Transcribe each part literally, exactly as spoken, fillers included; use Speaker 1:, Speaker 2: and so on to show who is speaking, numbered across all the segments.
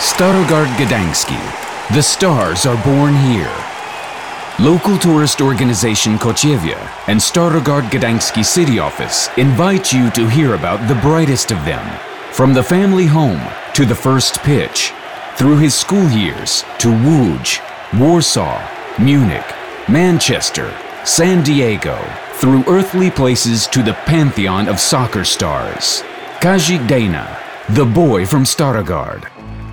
Speaker 1: Starogard Gdański. The stars are born here. Local tourist organization Kociewia and Starogard Gdański City Office invite you to hear about the brightest of them. From the family home to the first pitch, through his school years to Łódź, Warsaw, Munich, Manchester, San Diego, through earthly places to the pantheon of soccer stars. Kazik Dejna, the boy from Starogard.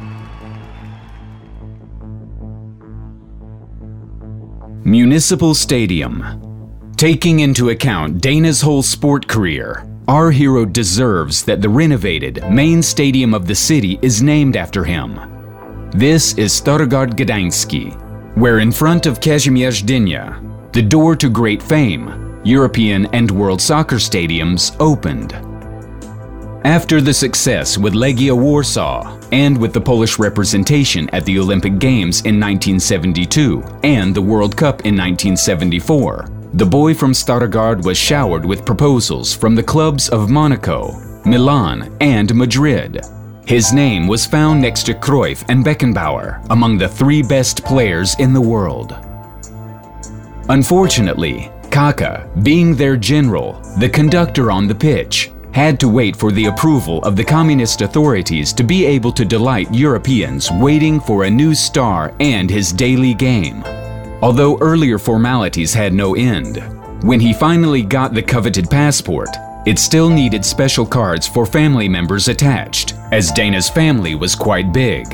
Speaker 1: Municipal Stadium. Taking into account Dejna's whole sport career, our hero deserves that the renovated main stadium of the city is named after him. This is Starogard Gdański, where in front of Kazimierz Dynia, the door to great fame, European and world soccer stadiums opened. After the success with Legia Warsaw and with the Polish representation at the Olympic Games in nineteen seventy-two and the World Cup in nineteen seventy-four, the boy from Starogard was showered with proposals from the clubs of Monaco, Milan, and Madrid. His name was found next to Cruyff and Beckenbauer among the three best players in the world. Unfortunately, Kaká, being their general, the conductor on the pitch, had to wait for the approval of the communist authorities to be able to delight Europeans waiting for a new star and his daily game. Although earlier formalities had no end, when he finally got the coveted passport, it still needed special cards for family members attached, as Dejna's family was quite big.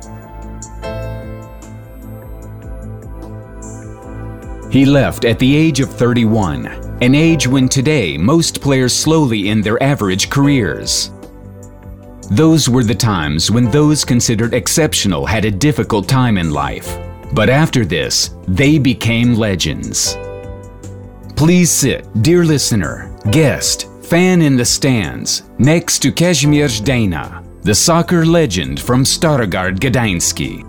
Speaker 1: He left at the age of thirty-one, an age when today most players slowly end their average careers. Those were the times when those considered exceptional had a difficult time in life, but after this, they became legends. Please sit, dear listener, guest, fan in the stands, next to Kazimierz Dejna, the soccer legend from Starogard Gdański.